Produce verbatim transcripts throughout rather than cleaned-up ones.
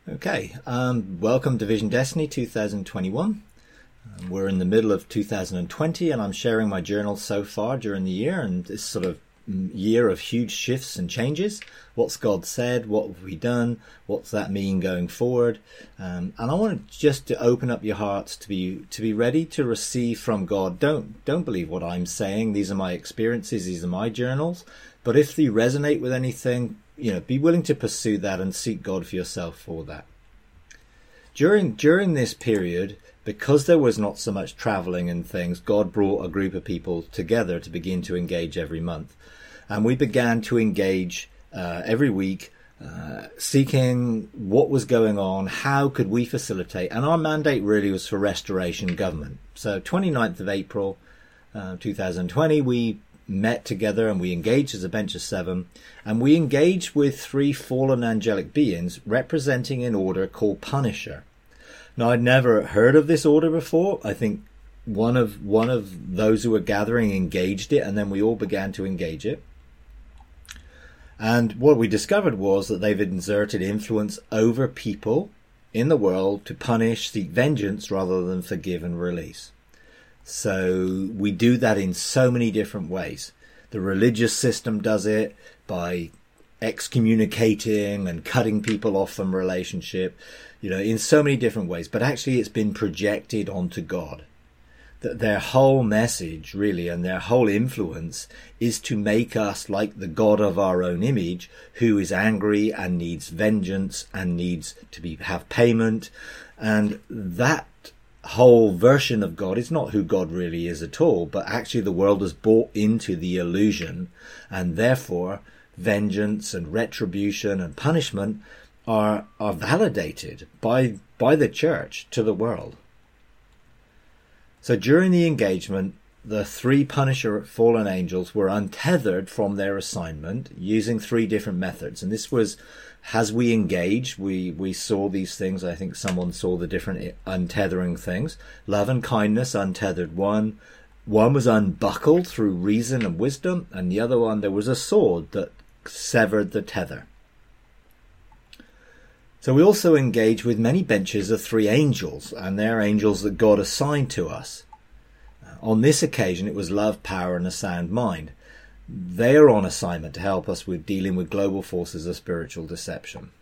Okay, um, welcome to Vision Destiny two thousand twenty-one. Um, we're in the middle of two thousand twenty, and I'm sharing my journal so far during the year, and this sort of year of huge shifts and changes. What's God said? What have we done? What's that mean going forward? Um, and I want just to open up your hearts to be to be ready to receive from God. Don't don't believe what I'm saying. These are my experiences. These are my journals. But if you resonate with anything, you know, be willing to pursue that and seek God for yourself for that. During during this period, because there was not so much traveling and things, God brought a group of people together to begin to engage every month. And we began to engage uh, every week, uh, seeking what was going on, how could we facilitate. And our mandate really was for restoration government. So twenty-ninth of April, uh, two thousand twenty, we met together and we engaged as a bench of seven, and we engaged with three fallen angelic beings representing an order called Punisher. Now, I'd never heard of this order before. I think one of one of those who were gathering engaged it, and then we all began to engage it. And what we discovered was that they've exerted influence over people in the world to punish, seek vengeance rather than forgive and release. So we do that in so many different ways. The religious system does it by excommunicating and cutting people off from relationship, you know, in so many different ways. But actually it's been projected onto God. That their whole message, really, and their whole influence is to make us like the God of our own image, who is angry and needs vengeance and needs to be have payment. And that whole version of God is not who God really is at all, but actually the world has bought into the illusion, and therefore vengeance and retribution and punishment are are validated by by the church to the world. So during the engagement, the three Punisher fallen angels were untethered from their assignment using three different methods. And this was, as we engaged, we, we saw these things. I think someone saw the different untethering things. Love and kindness untethered one. One was unbuckled through reason and wisdom. And the other one, there was a sword that severed the tether. So we also engage with many benches of three angels, and they're angels that God assigned to us. On this occasion, it was love, power, and a sound mind. They are on assignment to help us with dealing with global forces of spiritual deception.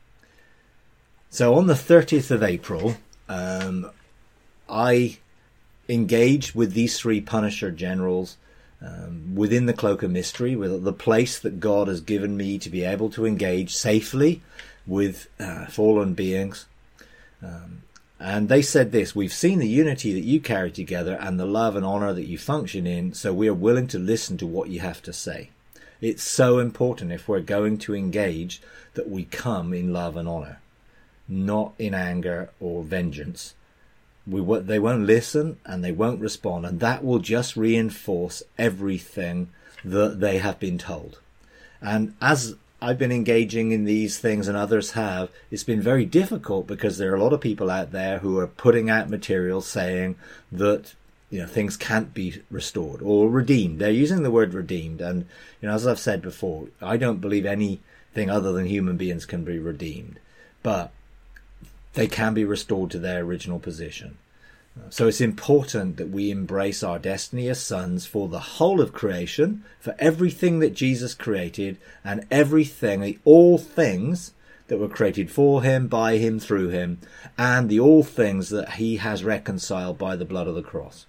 So on the thirtieth of April, um, I engaged with these three Punisher generals um, within the cloak of mystery, with the place that God has given me to be able to engage safely with uh, fallen beings. Um, and they said this: we've seen the unity that you carry together and the love and honor that you function in, so we are willing to listen to what you have to say. It's so important, if we're going to engage, that we come in love and honor, not in anger or vengeance. We They won't listen and they won't respond, and that will just reinforce everything that they have been told. And as I've been engaging in these things, and others have, it's been very difficult because there are a lot of people out there who are putting out material saying that, you know, things can't be restored or redeemed. They're using the word redeemed. And, you know, as I've said before, I don't believe anything other than human beings can be redeemed, but they can be restored to their original position. So it's important that we embrace our destiny as sons for the whole of creation, for everything that Jesus created, and everything, all things that were created for him, by him, through him, and the all things that he has reconciled by the blood of the cross.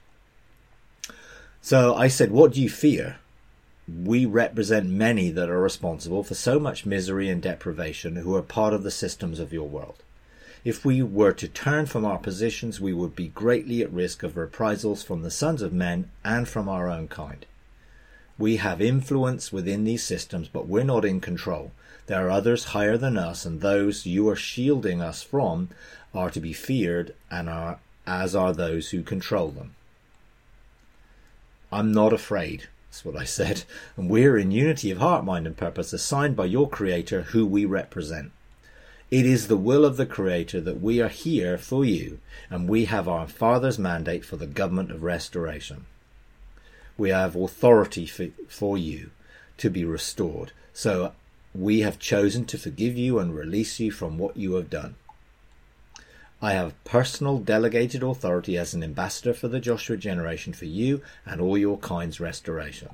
So I said, what do you fear? We represent many that are responsible for so much misery and deprivation, who are part of the systems of your world. If we were to turn from our positions, we would be greatly at risk of reprisals from the sons of men and from our own kind. We have influence within these systems, but we're not in control. There are others higher than us, and those you are shielding us from are to be feared, and are, as are those who control them. I'm not afraid, that's what I said, and we're in unity of heart, mind, and purpose, assigned by your Creator, who we represent. It is the will of the Creator that we are here for you, and we have our Father's mandate for the government of restoration. We have authority for, for you to be restored. So we have chosen to forgive you and release you from what you have done. I have personal delegated authority as an ambassador for the Joshua generation for you and all your kind's restoration.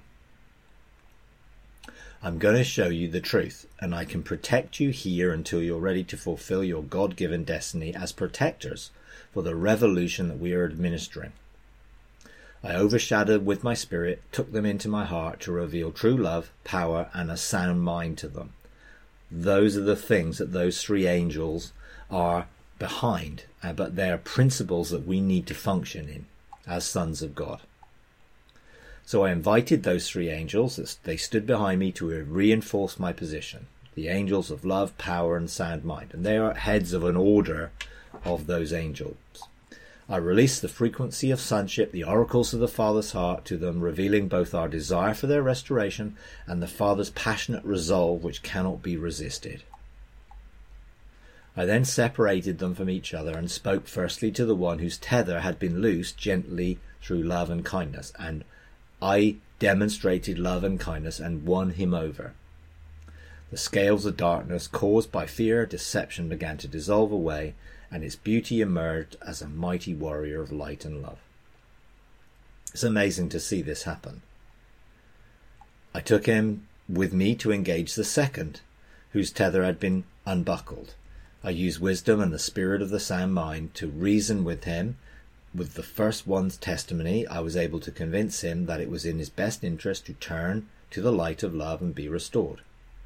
I'm going to show you the truth, and I can protect you here until you're ready to fulfill your God-given destiny as protectors for the revolution that we are administering. I overshadowed with my spirit, took them into my heart to reveal true love, power, and a sound mind to them. Those are the things that those three angels are behind, but they are principles that we need to function in as sons of God. So I invited those three angels. They stood behind me to reinforce my position. The angels of love, power, and sound mind. And they are heads of an order of those angels. I released the frequency of sonship, the oracles of the Father's heart to them, revealing both our desire for their restoration and the Father's passionate resolve which cannot be resisted. I then separated them from each other and spoke firstly to the one whose tether had been loosed gently through love and kindness, and I demonstrated love and kindness and won him over. The scales of darkness caused by fear, deception began to dissolve away, and its beauty emerged as a mighty warrior of light and love. It's amazing to see this happen. I took him with me to engage the second, whose tether had been unbuckled. I used wisdom and the spirit of the sound mind to reason with him. With the first one's testimony, I was able to convince him that it was in his best interest to turn to the light of love and be restored.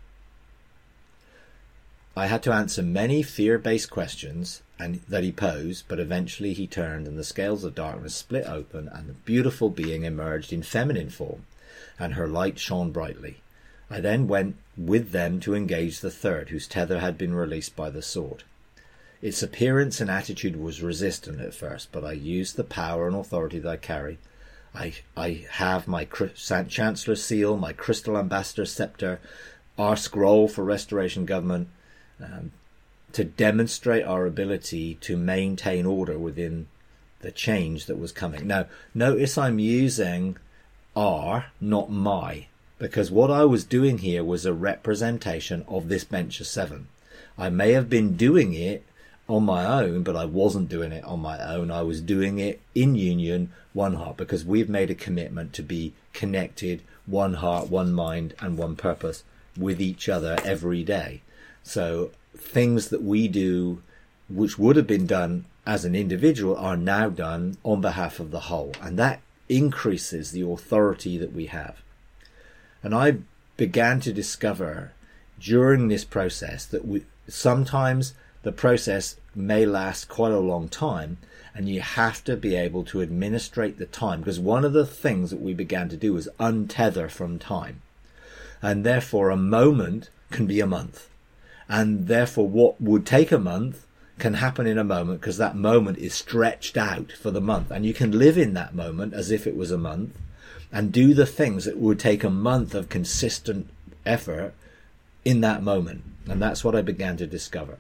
I had to answer many fear-based questions and that he posed, but eventually he turned and the scales of darkness split open and the beautiful being emerged in feminine form, and her light shone brightly. I then went with them to engage the third, whose tether had been released by the sword. Its appearance and attitude was resistant at first, but I used the power and authority that I carry. I, I have my Chancellor's seal, my Crystal Ambassador scepter, our scroll for restoration government, um, to demonstrate our ability to maintain order within the change that was coming. Now, notice I'm using our, not my, because what I was doing here was a representation of this bench of seven. I may have been doing it on my own, but I wasn't doing it on my own. I was doing it in union, one heart, because we've made a commitment to be connected, one heart, one mind, and one purpose with each other every day. So things that we do, which would have been done as an individual, are now done on behalf of the whole. And that increases the authority that we have. And I began to discover during this process that we sometimes the process may last quite a long time, and you have to be able to administrate the time, because one of the things that we began to do was untether from time, and therefore a moment can be a month, and therefore what would take a month can happen in a moment, because that moment is stretched out for the month, and you can live in that moment as if it was a month and do the things that would take a month of consistent effort in that moment. And that's what I began to discover.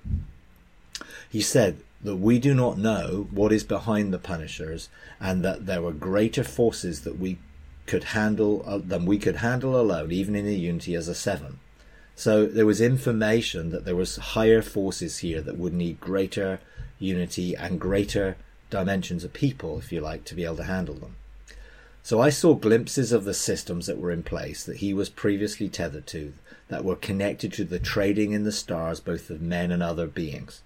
He said that we do not know what is behind the punishers, and that there were greater forces that we could handle uh, than we could handle alone, even in the unity as a seven. So there was information that there was higher forces here that would need greater unity and greater dimensions of people, if you like, to be able to handle them. So I saw glimpses of the systems that were in place that he was previously tethered to, that were connected to the trading in the stars, both of men and other beings.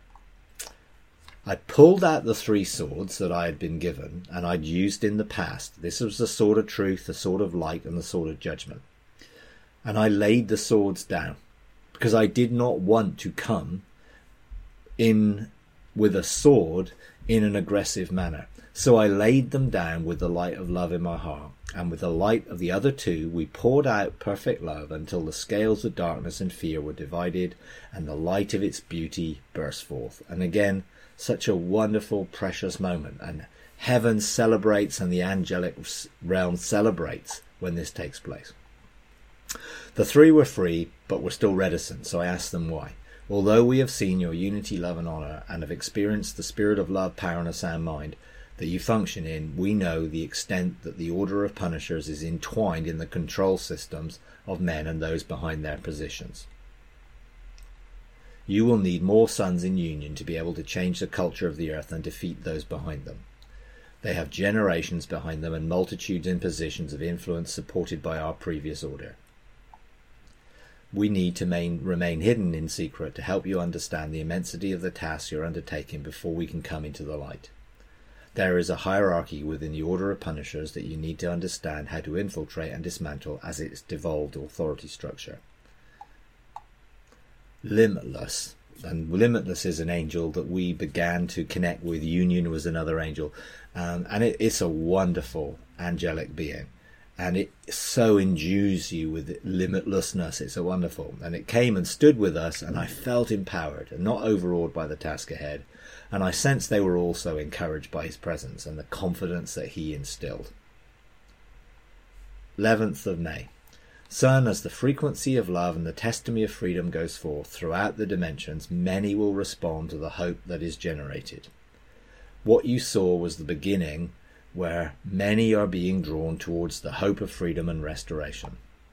I pulled out the three swords that I had been given and I'd used in the past. This was the sword of truth, the sword of light, and the sword of judgment. And I laid the swords down because I did not want to come in with a sword in an aggressive manner. So I laid them down with the light of love in my heart, and with the light of the other two we poured out perfect love until the scales of darkness and fear were divided and the light of its beauty burst forth. And again, such a wonderful, precious moment, and heaven celebrates and the angelic realm celebrates when this takes place. The three were free, but were still reticent, so I asked them why. Although we have seen your unity, love, and honor, and have experienced the spirit of love, power, and a sound mind that you function in, we know the extent that the order of punishers is entwined in the control systems of men and those behind their positions. You will need more sons in union to be able to change the culture of the earth and defeat those behind them. They have generations behind them and multitudes in positions of influence supported by our previous order. We need to main, remain hidden in secret to help you understand the immensity of the task you're undertaking before we can come into the light. There is a hierarchy within the Order of Punishers that you need to understand how to infiltrate and dismantle as its devolved authority structure. Limitless. And Limitless is an angel that we began to connect with. Union was another angel. Um, and it, it's a wonderful angelic being. And it so endues you with limitlessness. It's a wonderful. And it came and stood with us, and I felt empowered and not overawed by the task ahead. And I sensed they were also encouraged by his presence and the confidence that he instilled. eleventh of May. Son, as the frequency of love and the testimony of freedom goes forth throughout the dimensions, many will respond to the hope that is generated. What you saw was the beginning where many are being drawn towards the hope of freedom and restoration.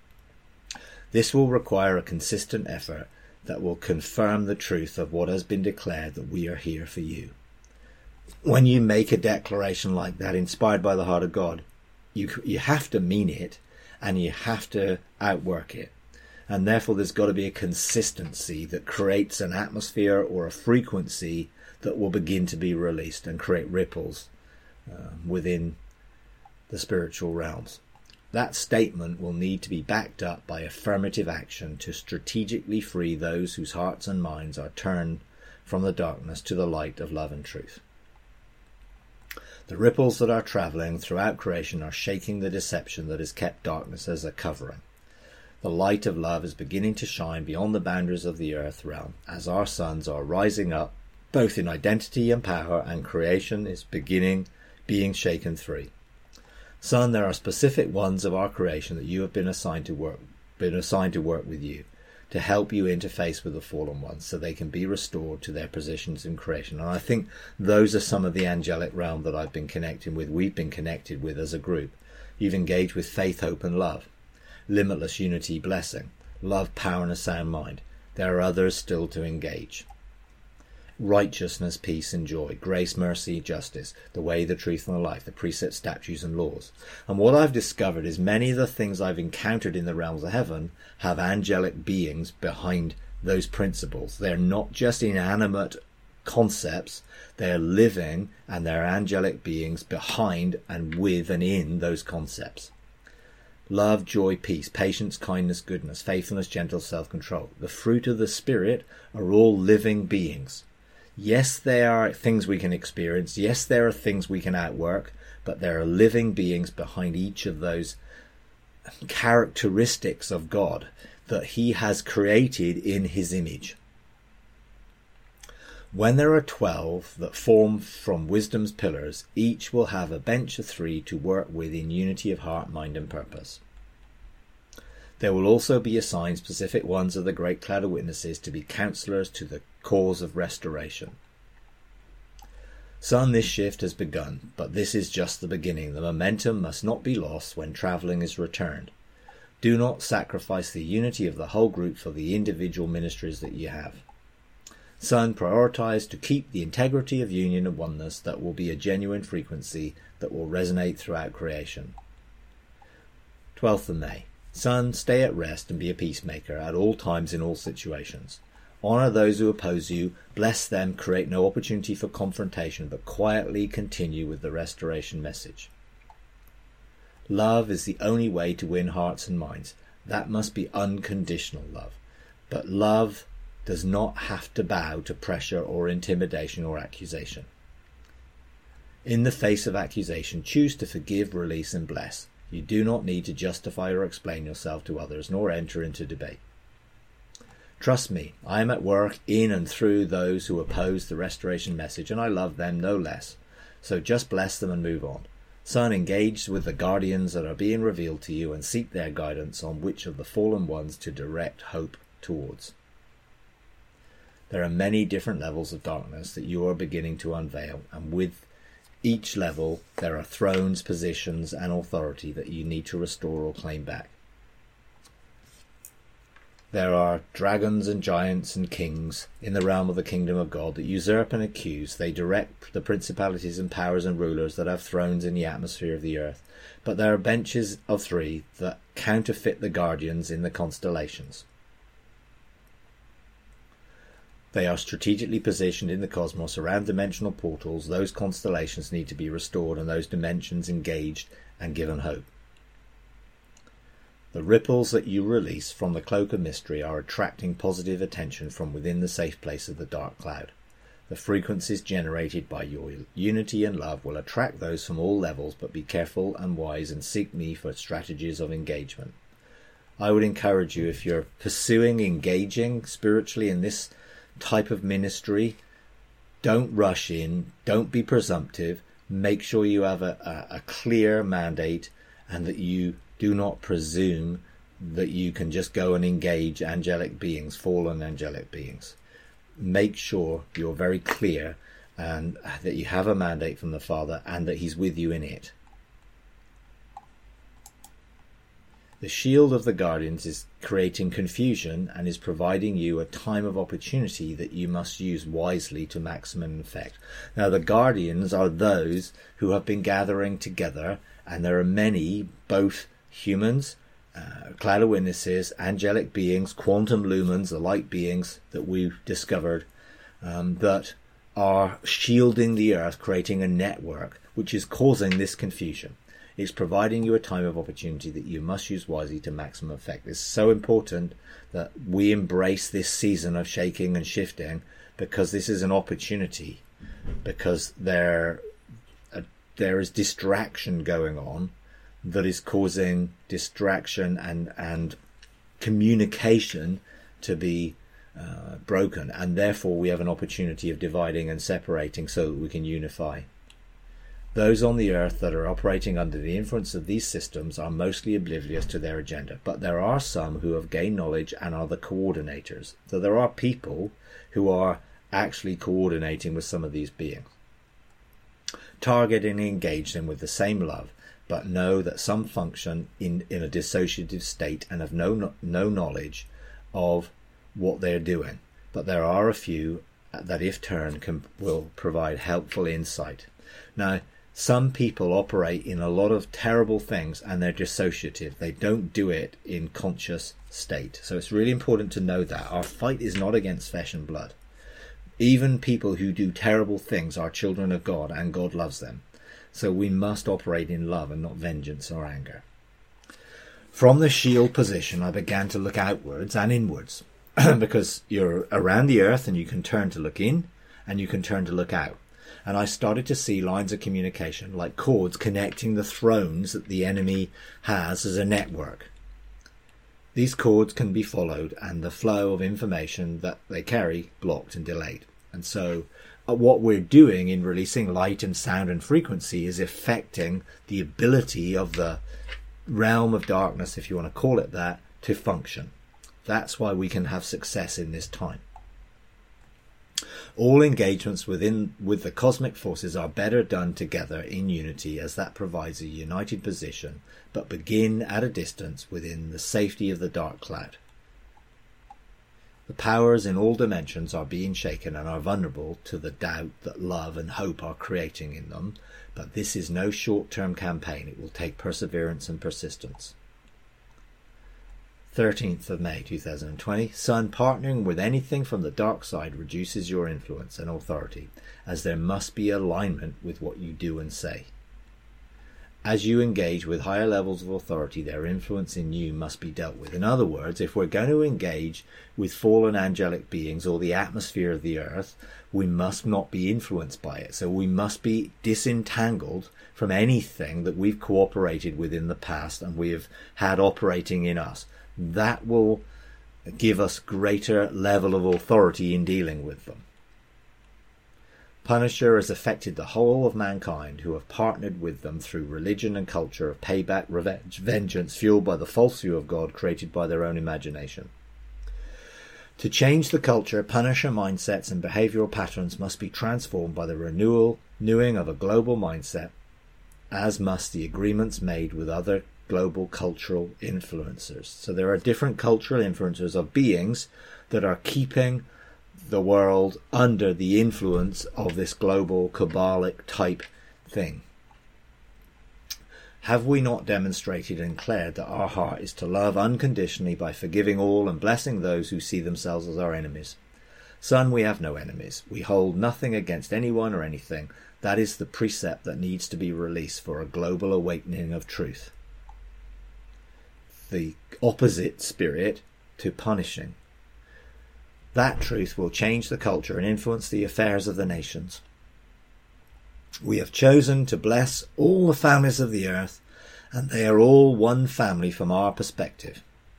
This will require a consistent effort that will confirm the truth of what has been declared, that we are here for you. When you make a declaration like that, inspired by the heart of God, you you have to mean it, and you have to outwork it. And therefore there's got to be a consistency that creates an atmosphere or a frequency that will begin to be released and create ripples uh, within the spiritual realms. That statement will need to be backed up by affirmative action to strategically free those whose hearts and minds are turned from the darkness to the light of love and truth. The ripples that are travelling throughout creation are shaking the deception that has kept darkness as a covering. The light of love is beginning to shine beyond the boundaries of the earth realm as our sons are rising up both in identity and power, and creation is beginning being shaken free. Son, there are specific ones of our creation that you have been assigned to work, been assigned to work with you, to help you interface with the fallen ones so they can be restored to their positions in creation. And I think those are some of the angelic realm that I've been connecting with, we've been connected with as a group. You've engaged with faith, hope and love, limitless unity, blessing, love, power and a sound mind. There are others still to engage. Righteousness, peace and joy, grace, mercy, justice, the way, the truth and the life, the precepts, statutes and laws. And what I've discovered is many of the things I've encountered in the realms of heaven have angelic beings behind those principles. They're not just inanimate concepts, they're living, and they're angelic beings behind and with and in those concepts. Love, joy, peace, patience, kindness, goodness, faithfulness, gentleness, self-control. The fruit of the Spirit are all living beings. Yes, there are things we can experience. Yes, there are things we can outwork, but there are living beings behind each of those characteristics of God that he has created in his image. When there are twelve that form from wisdom's pillars, each will have a bench of three to work with in unity of heart, mind and purpose. There will also be assigned specific ones of the great cloud of witnesses to be counsellors to the cause of restoration. Son, this shift has begun, but this is just the beginning. The momentum must not be lost when travelling is returned. Do not sacrifice the unity of the whole group for the individual ministries that you have. Son, prioritize to keep the integrity of union and oneness that will be a genuine frequency that will resonate throughout creation. twelfth of May. Son, stay at rest and be a peacemaker at all times in all situations. Honour those who oppose you, bless them, create no opportunity for confrontation, but quietly continue with the restoration message. Love is the only way to win hearts and minds. That must be unconditional love. But love does not have to bow to pressure or intimidation or accusation. In the face of accusation, choose to forgive, release and bless. You do not need to justify or explain yourself to others, nor enter into debate. Trust me, I am at work in and through those who oppose the restoration message, and I love them no less. So just bless them and move on. Son, engage with the guardians that are being revealed to you and seek their guidance on which of the fallen ones to direct hope towards. There are many different levels of darkness that you are beginning to unveil, and with each level there are thrones, positions and authority that you need to restore or claim back. There are dragons and giants and kings in the realm of the kingdom of God that usurp and accuse. They direct the principalities and powers and rulers that have thrones in the atmosphere of the earth. But there are benches of three that counterfeit the guardians in the constellations. They are strategically positioned in the cosmos around dimensional portals. Those constellations need to be restored and those dimensions engaged and given hope. The ripples that you release from the cloak of mystery are attracting positive attention from within the safe place of the dark cloud. The frequencies generated by your unity and love will attract those from all levels, but be careful and wise and seek me for strategies of engagement. I would encourage you, if you're pursuing engaging spiritually in this type of ministry, don't rush in, don't be presumptive, make sure you have a, a, a clear mandate and that you do not presume that you can just go and engage angelic beings, fallen angelic beings. Make sure you're very clear and that you have a mandate from the Father and that he's with you in it. The shield of the guardians is creating confusion and is providing you a time of opportunity that you must use wisely to maximum effect. Now, the guardians are those who have been gathering together, and there are many, both humans, uh, cloud of witnesses, angelic beings, quantum lumens, the light beings that we've discovered, um, that are shielding the earth, creating a network which is causing this confusion. It's providing you a time of opportunity that you must use wisely to maximum effect. It's so important that we embrace this season of shaking and shifting, because this is an opportunity, because there, uh, there is distraction going on that is causing distraction and, and communication to be uh, broken. And therefore we have an opportunity of dividing and separating so that we can unify. Those on the earth that are operating under the influence of these systems are mostly oblivious to their agenda, but there are some who have gained knowledge and are the coordinators. So there are people who are actually coordinating with some of these beings. Target and engage them with the same love, but know that some function in, in a dissociative state and have no, no knowledge of what they're doing. But there are a few that, if turned, can, will provide helpful insight. Now, some people operate in a lot of terrible things and they're dissociative. They don't do it in conscious state. So it's really important to know that. Our fight is not against flesh and blood. Even people who do terrible things are children of God and God loves them. So we must operate in love and not vengeance or anger. From the shield position, I began to look outwards and inwards because you're around the earth and you can turn to look in and you can turn to look out. And I started to see lines of communication, like cords connecting the thrones that the enemy has as a network. These cords can be followed and the flow of information that they carry blocked and delayed. And so uh, what we're doing in releasing light and sound and frequency is affecting the ability of the realm of darkness, if you want to call it that, to function. That's why we can have success in this time. All engagements within with the cosmic forces are better done together in unity, as that provides a united position, but begin at a distance within the safety of the dark cloud. The powers in all dimensions are being shaken and are vulnerable to the doubt that love and hope are creating in them, but this is no short-term campaign. It will take perseverance and persistence. thirteenth of May two thousand twenty. Sun, partnering with anything from the dark side reduces your influence and authority, as there must be alignment with what you do and say. As you engage with higher levels of authority, their influence in you must be dealt with. In other words, if we're going to engage with fallen angelic beings or the atmosphere of the earth, we must not be influenced by it. So we must be disentangled from anything that we've cooperated with in the past and we have had operating in us. That will give us greater level of authority in dealing with them. Punisher has affected the whole of mankind who have partnered with them through religion and culture of payback, revenge, vengeance, fueled by the false view of God created by their own imagination. To change the culture, Punisher mindsets and behavioral patterns must be transformed by the renewal, renewing of a global mindset, as must the agreements made with other global cultural influencers. So there are different cultural influencers of beings that are keeping the world under the influence of this global Kabbalic type thing. Have we not demonstrated and declared that our heart is to love unconditionally by forgiving all and blessing those who see themselves as our enemies? Son, we have no enemies. We hold nothing against anyone or anything. That is the precept that needs to be released for a global awakening of truth. The opposite spirit to punishing. That truth will change the culture and influence the affairs of the nations. We have chosen to bless all the families of the earth, and they are all one family from our perspective.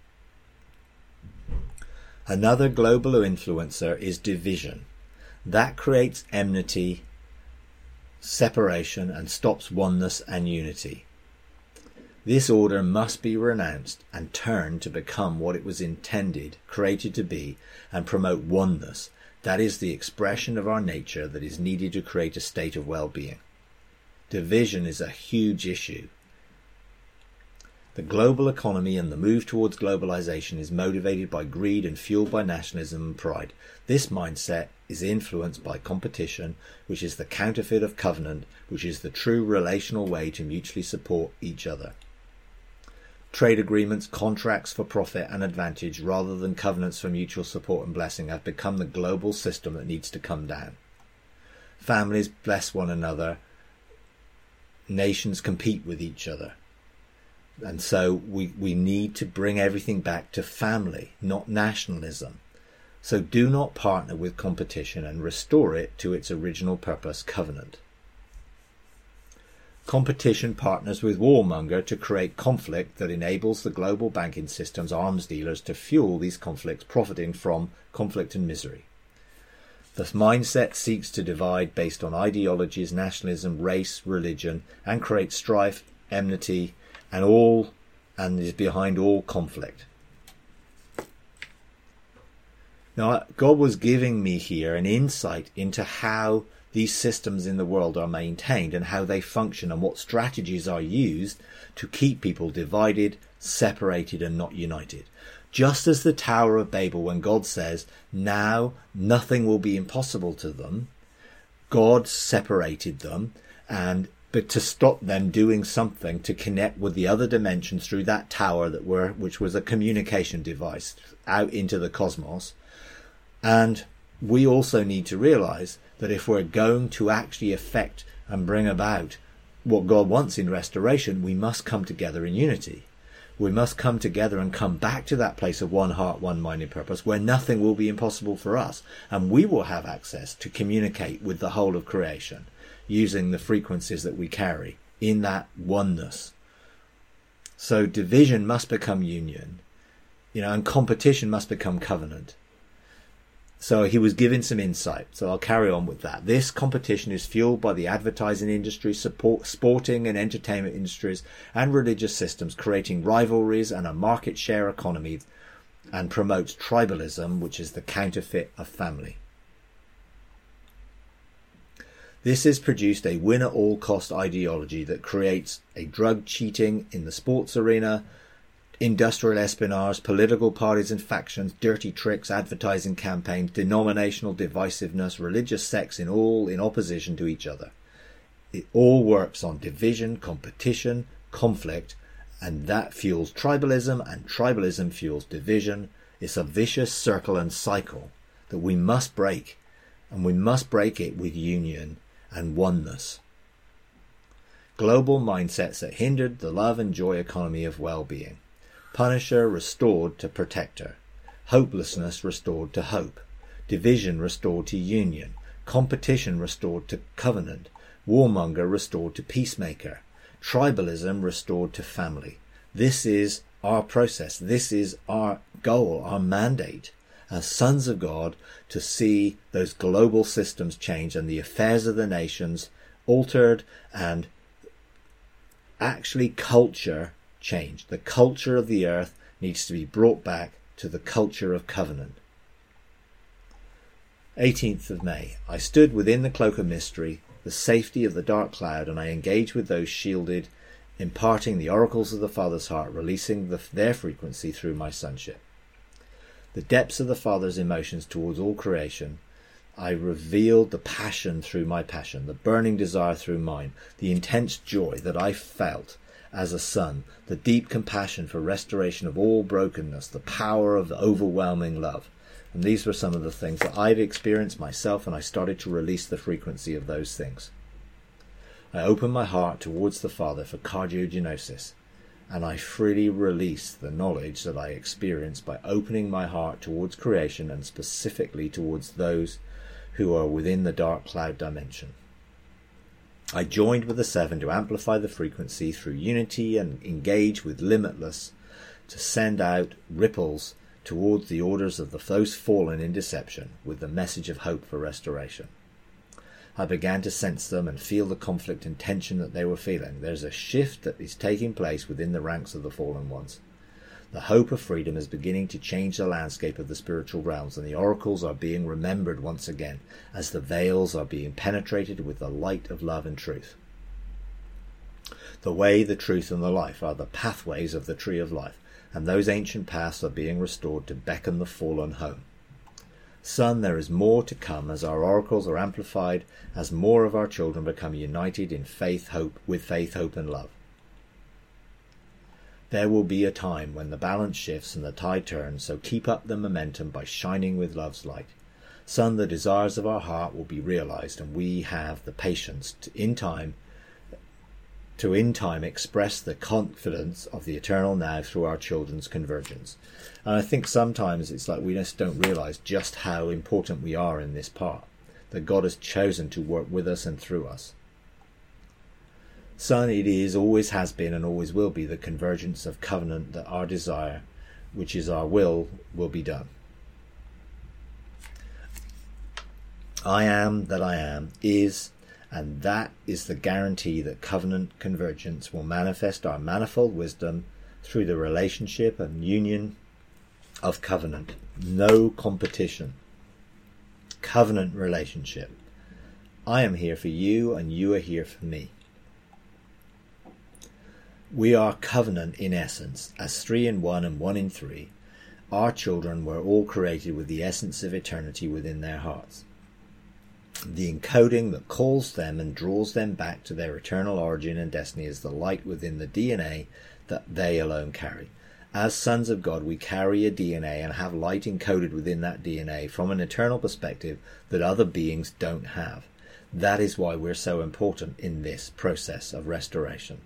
Another global influencer is division. That creates enmity, separation, and stops oneness and unity. This order must be renounced and turned to become what it was intended, created to be, and promote oneness. That is the expression of our nature that is needed to create a state of well-being. Division is a huge issue. The global economy and the move towards globalization is motivated by greed and fueled by nationalism and pride. This mindset is influenced by competition, which is the counterfeit of covenant, which is the true relational way to mutually support each other. Trade agreements, contracts for profit and advantage rather than covenants for mutual support and blessing have become the global system that needs to come down. Families bless one another. Nations compete with each other. And so we, we need to bring everything back to family, not nationalism. So do not partner with competition and restore it to its original purpose, covenant. Competition partners with warmonger to create conflict that enables the global banking system's arms dealers to fuel these conflicts, profiting from conflict and misery. The mindset seeks to divide based on ideologies, nationalism, race, religion, and create strife, enmity, and all, and is behind all conflict. Now, God was giving me here an insight into how these systems in the world are maintained and how they function and what strategies are used to keep people divided, separated, and not united. Just as the Tower of Babel, when God says, now nothing will be impossible to them, God separated them, and but to stop them doing something to connect with the other dimensions through that tower that were, which was a communication device out into the cosmos. And we also need to realize that if we're going to actually affect and bring about what God wants in restoration, we must come together in unity. We must come together and come back to that place of one heart, one mind and purpose, where nothing will be impossible for us. And we will have access to communicate with the whole of creation using the frequencies that we carry in that oneness. So division must become union, you know, and competition must become covenant. So he was given some insight. So I'll carry on with that. This competition is fueled by the advertising industry, support, sporting and entertainment industries, and religious systems, creating rivalries and a market share economy, and promotes tribalism, which is the counterfeit of family. This has produced a win-at-all-cost ideology that creates a drug cheating in the sports arena, industrial espionage, political parties and factions, dirty tricks, advertising campaigns, denominational divisiveness, religious sects, in all in opposition to each other. It all works on division, competition, conflict, and that fuels tribalism, and tribalism fuels division. It's a vicious circle and cycle that we must break, and we must break it with union and oneness. Global mindsets that hindered the love and joy economy of well-being. Punisher restored to protector. Hopelessness restored to hope. Division restored to union. Competition restored to covenant. Warmonger restored to peacemaker. Tribalism restored to family. This is our process. This is our goal, our mandate as sons of God, to see those global systems change and the affairs of the nations altered and actually culture change. The culture of the earth needs to be brought back to the culture of covenant. eighteenth of May. I stood within the cloak of mystery, the safety of the dark cloud, and I engaged with those shielded imparting the oracles of the Father's heart, releasing the, their frequency through my sonship. The depths of the Father's emotions towards all creation, I revealed the passion through my passion, the burning desire through mine, the intense joy that I felt as a son, the deep compassion for restoration of all brokenness, the power of the overwhelming love. And these were some of the things that I'd experienced myself, and I started to release the frequency of those things. I opened my heart towards the Father for cardiogenosis, and I freely released the knowledge that I experienced by opening my heart towards creation, and specifically towards those who are within the dark cloud dimension. I joined with the seven to amplify the frequency through unity and engage with limitless to send out ripples towards the orders of the, those fallen in deception with the message of hope for restoration. I began to sense them and feel the conflict and tension that they were feeling. There's a shift that is taking place within the ranks of the fallen ones. The hope of freedom is beginning to change the landscape of the spiritual realms, and the oracles are being remembered once again as the veils are being penetrated with the light of love and truth. The way, the truth, and the life are the pathways of the tree of life, and those ancient paths are being restored to beckon the fallen home. Son, there is more to come as our oracles are amplified, as more of our children become united in faith, hope, with faith, hope, and love. There will be a time when the balance shifts and the tide turns, so keep up the momentum by shining with love's light. Son, the desires of our heart will be realized, and we have the patience to, in time, to in time express the confidence of the eternal now through our children's convergence. And I think sometimes it's like we just don't realize just how important we are in this part, that God has chosen to work with us and through us. Son, it is, always has been, and always will be the convergence of covenant that our desire, which is our will, will be done. I am that I am, is, and that is the guarantee that covenant convergence will manifest our manifold wisdom through the relationship and union of covenant. No competition. Covenant relationship. I am here for you, and you are here for me. We are covenant in essence, as three in one and one in three. Our children were all created with the essence of eternity within their hearts. The encoding that calls them and draws them back to their eternal origin and destiny is the light within the D N A that they alone carry. As sons of God, we carry a D N A and have light encoded within that D N A from an eternal perspective that other beings don't have. That is why we're so important in this process of restoration.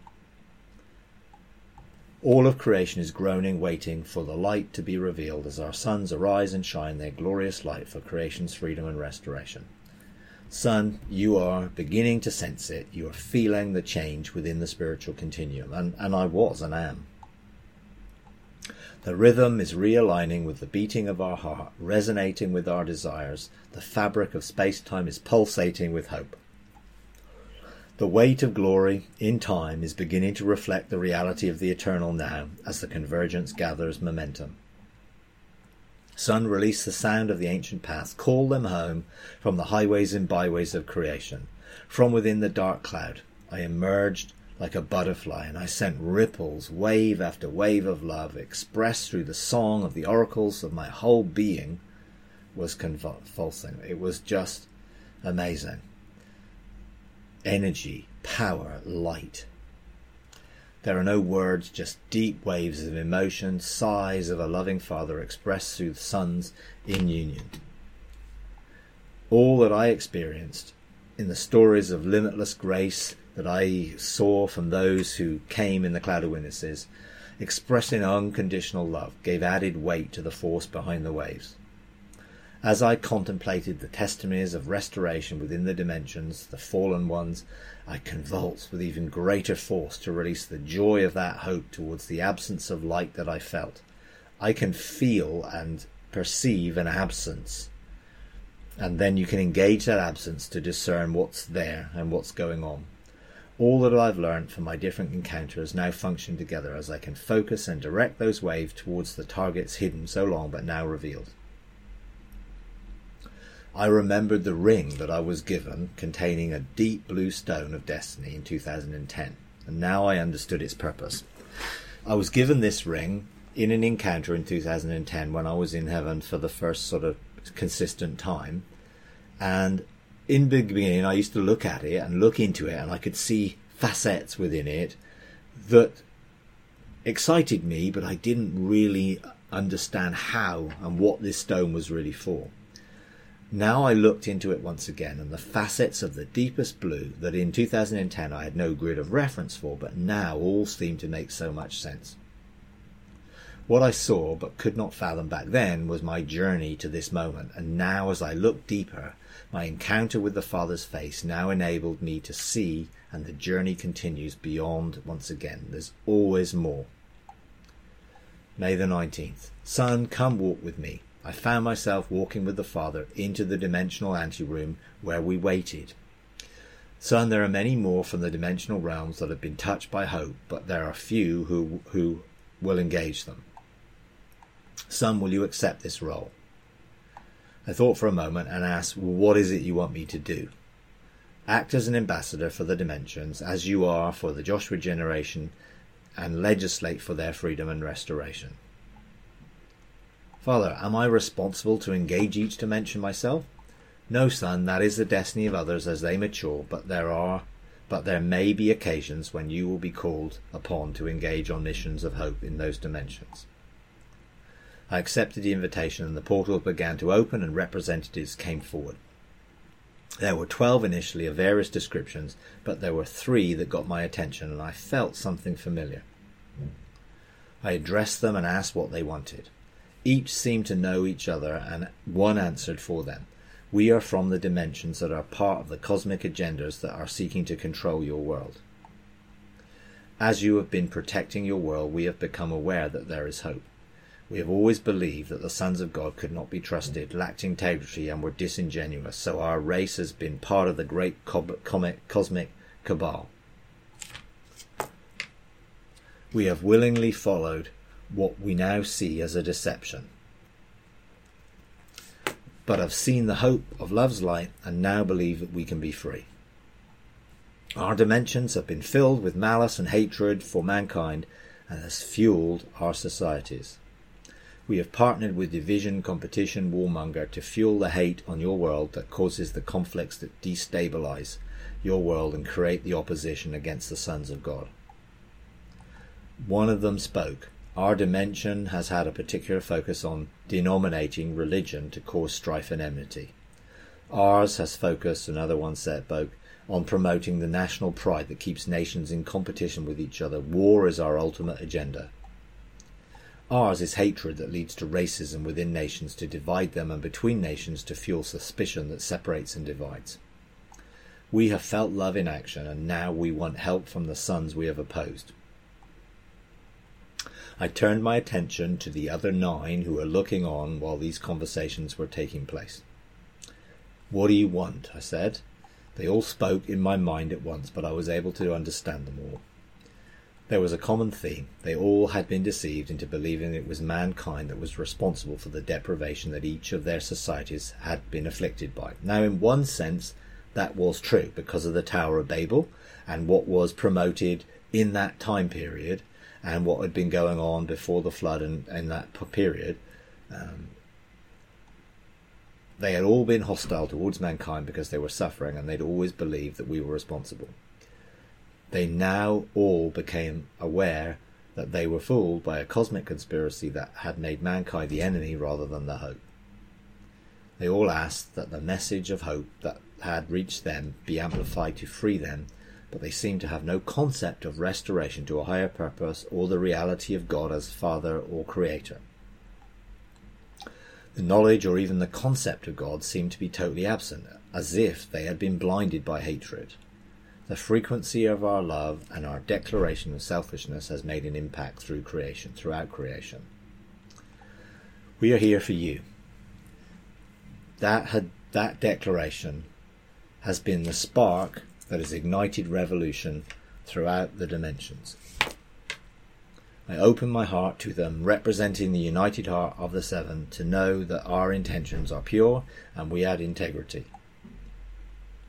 All of creation is groaning, waiting for the light to be revealed as our sons arise and shine their glorious light for creation's freedom and restoration. Son, you are beginning to sense it. You are feeling the change within the spiritual continuum, and, and I was and am. The rhythm is realigning with the beating of our heart, resonating with our desires. The fabric of space-time is pulsating with hope. The weight of glory in time is beginning to reflect the reality of the eternal now as the convergence gathers momentum. Son, release the sound of the ancient paths. Call them home from the highways and byways of creation. From within the dark cloud, I emerged like a butterfly, and I sent ripples, wave after wave of love, expressed through the song of the oracles of my whole being was convulsing. It was just amazing. Energy, power, light. There are no words, just deep waves of emotion, sighs of a loving Father expressed through the sons in union. All that I experienced in the stories of limitless grace that I saw from those who came in the cloud of witnesses, expressing unconditional love, gave added weight to the force behind the waves. As I contemplated the testimonies of restoration within the dimensions, the fallen ones, I convulsed with even greater force to release the joy of that hope towards the absence of light that I felt. I can feel and perceive an absence, and then you can engage that absence to discern what's there and what's going on. All that I've learned from my different encounters now function together as I can focus and direct those waves towards the targets hidden so long but now revealed. I remembered the ring that I was given containing a deep blue stone of destiny in two thousand ten. and now I understood its purpose. I was given this ring in an encounter in two thousand ten when I was in heaven for the first sort of consistent time, and in the beginning I used to look at it and look into it, and I could see facets within it that excited me, but I didn't really understand how and what this stone was really for. Now I looked into it once again, and the facets of the deepest blue that in two thousand ten I had no grid of reference for, but now all seemed to make so much sense. What I saw but could not fathom back then was my journey to this moment, and now as I looked deeper, my encounter with the Father's face now enabled me to see, and the journey continues beyond once again. There's always more. May the nineteenth. Son, come walk with me. I found myself walking with the Father into the dimensional anteroom where we waited. Son, there are many more from the dimensional realms that have been touched by hope, but there are few who, who will engage them. Son, will you accept this role? I thought for a moment and asked, well, what is it you want me to do? Act as an ambassador for the dimensions, as you are for the Joshua generation, and legislate for their freedom and restoration. Father, am I responsible to engage each dimension myself? No, son, that is the destiny of others as they mature, but there are, but there may be occasions when you will be called upon to engage on missions of hope in those dimensions. I accepted the invitation, and the portals began to open and representatives came forward. There were twelve initially of various descriptions, but there were three that got my attention, and I felt something familiar. I addressed them and asked what they wanted. Each seemed to know each other, and one answered for them. We are from the dimensions that are part of the cosmic agendas that are seeking to control your world. As you have been protecting your world, we have become aware that there is hope. We have always believed that the sons of God could not be trusted, lacked integrity, and were disingenuous, so our race has been part of the great cosmic cabal. We have willingly followed what we now see as a deception, but have seen the hope of love's light and now believe that we can be free. Our dimensions have been filled with malice and hatred for mankind and has fueled our societies. We have partnered with division, competition, warmonger to fuel the hate on your world that causes the conflicts that destabilize your world and create the opposition against the sons of God. One of them spoke. Our dimension has had a particular focus on denominating religion to cause strife and enmity. Ours has focused, another one said, spoke, on promoting the national pride that keeps nations in competition with each other. War is our ultimate agenda. Ours is hatred that leads to racism within nations to divide them, and between nations to fuel suspicion that separates and divides. We have felt love in action, and now we want help from the sons we have opposed. I turned my attention to the other nine who were looking on while these conversations were taking place. What do you want? I said. They all spoke in my mind at once, but I was able to understand them all. There was a common theme. They all had been deceived into believing it was mankind that was responsible for the deprivation that each of their societies had been afflicted by. Now, in one sense, that was true because of the Tower of Babel and what was promoted in that time period and what had been going on before the flood and in that period. Um, they had all been hostile towards mankind because they were suffering, and they'd always believed that we were responsible. They now all became aware that they were fooled by a cosmic conspiracy that had made mankind the enemy rather than the hope. They all asked that the message of hope that had reached them be amplified to free them, but they seemed to have no concept of restoration to a higher purpose or the reality of God as Father or Creator. The knowledge or even the concept of God seemed to be totally absent, as if they had been blinded by hatred. The frequency of our love and our declaration of selfishness has made an impact through creation, throughout creation. We are here for you. That had, that declaration has been the spark that has ignited revolution throughout the dimensions. I open my heart to them, representing the united heart of the seven, to know that our intentions are pure and we add integrity.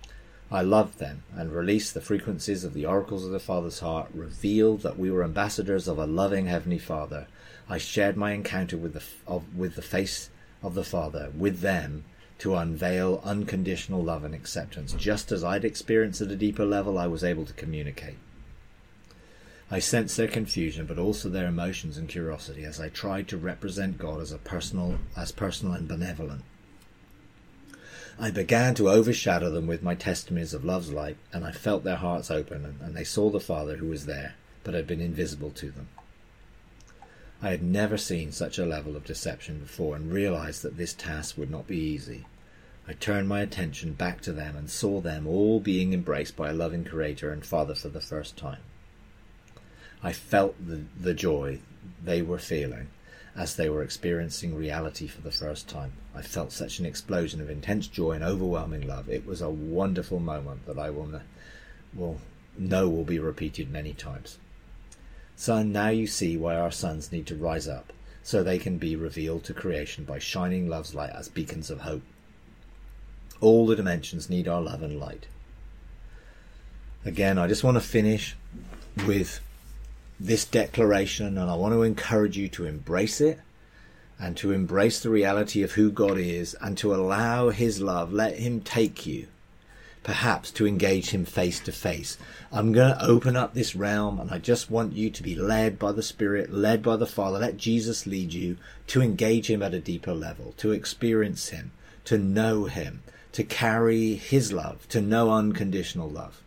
I loved them and released the frequencies of the oracles of the Father's heart, revealed that we were ambassadors of a loving Heavenly Father. I shared my encounter with the, of, with the face of the Father, with them, to unveil unconditional love and acceptance. Just as I'd experienced at a deeper level, I was able to communicate. I sensed their confusion, but also their emotions and curiosity, as I tried to represent God as a personal, as personal and benevolent. I began to overshadow them with my testimonies of love's light, and I felt their hearts open, and, and they saw the Father who was there, but had been invisible to them. I had never seen such a level of deception before, and realized that this task would not be easy. I turned my attention back to them and saw them all being embraced by a loving Creator and Father for the first time. I felt the, the joy they were feeling as they were experiencing reality for the first time. I felt such an explosion of intense joy and overwhelming love. It was a wonderful moment that I will, will know will be repeated many times. Son, now you see why our sons need to rise up, so they can be revealed to creation by shining love's light as beacons of hope. All the dimensions need our love and light. Again, I just want to finish with this declaration, and I want to encourage you to embrace it and to embrace the reality of who God is and to allow his love, let him take you, perhaps to engage him face to face. I'm going to open up this realm, and I just want you to be led by the Spirit, led by the Father. Let Jesus lead you to engage him at a deeper level, to experience him, to know him, to carry his love, to know unconditional love.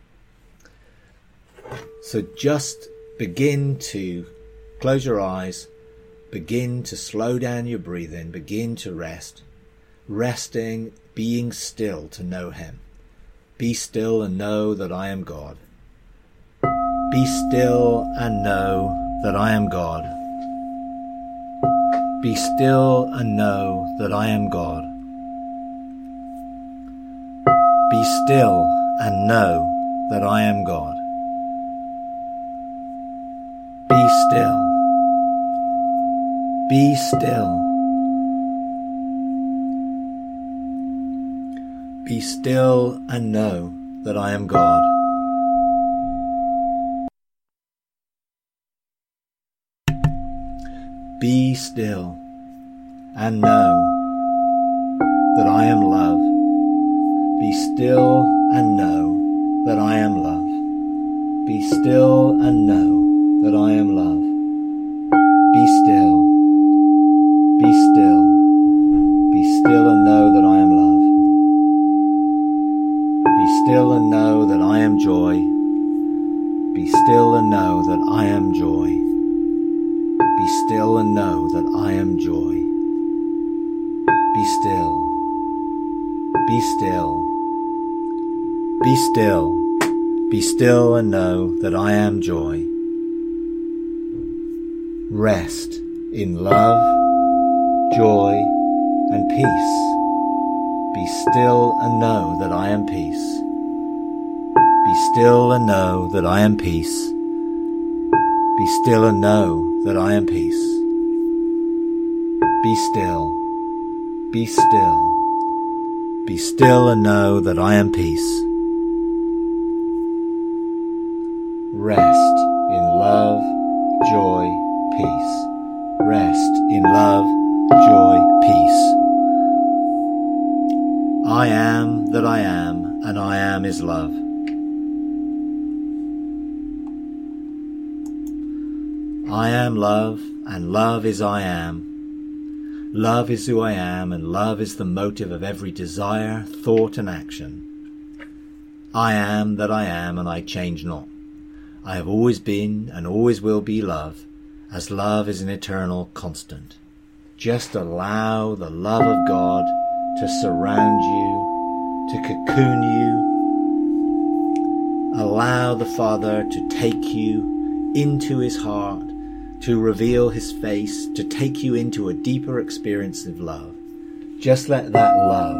So just begin to close your eyes, begin to slow down your breathing, begin to rest, resting, being still to know him. Be still and know that I am God. Be still and know that I am God. Be still and know that I am God. Be still and know that I am God. Be still. Be still. Be still and know that I am God. Be still and know that I am love. Be still and know that I am love. Be still and know that I am love. Be still. Be still. Be still and know that I am love. Be still and know that I am joy. Be still and know that I am joy. Be still and know that I am joy. Be still. Be still. Be still. Be still and know that I am joy. Rest in love, joy, and peace. Be still and know that I am peace. Be still and know that I am peace. Be still and know that I am peace. Be still. Be still. Be still and know that I am peace. Rest in love, joy, peace. Rest in love, joy, peace. I am that I am, and I am is love. I am love, and love is I am. Love is who I am, and love is the motive of every desire, thought, and action. I am that I am, and I change not. I have always been, and always will be love, as love is an eternal constant. Just allow the love of God to surround you, to cocoon you. Allow the Father to take you into his heart, to reveal his face, to take you into a deeper experience of love. Just let that love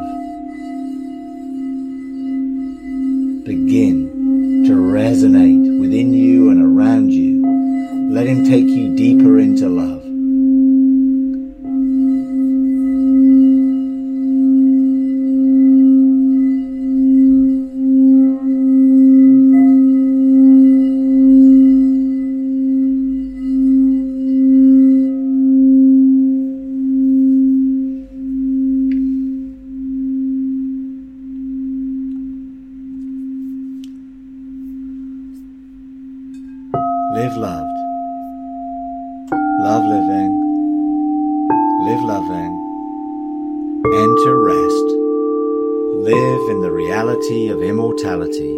begin to resonate within you and around you. Let him take you deeper into love. Live loved. Love living. Live loving. Enter rest. Live in the reality of immortality.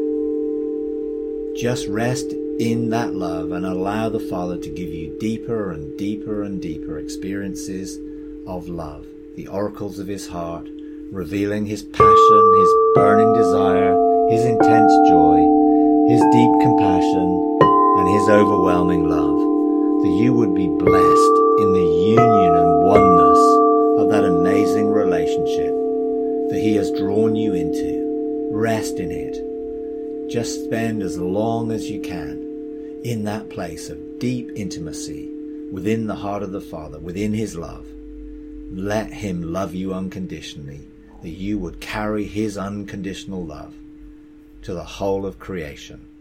Just rest in that love and allow the Father to give you deeper and deeper and deeper experiences of love, the oracles of his heart, revealing his passion, his burning desire, his intense joy, his deep compassion, and his overwhelming love, that you would be blessed in the union and oneness of that amazing relationship that he has drawn you into. Rest in it. Just spend as long as you can in that place of deep intimacy within the heart of the Father, within his love. Let him love you unconditionally, that you would carry his unconditional love to the whole of creation.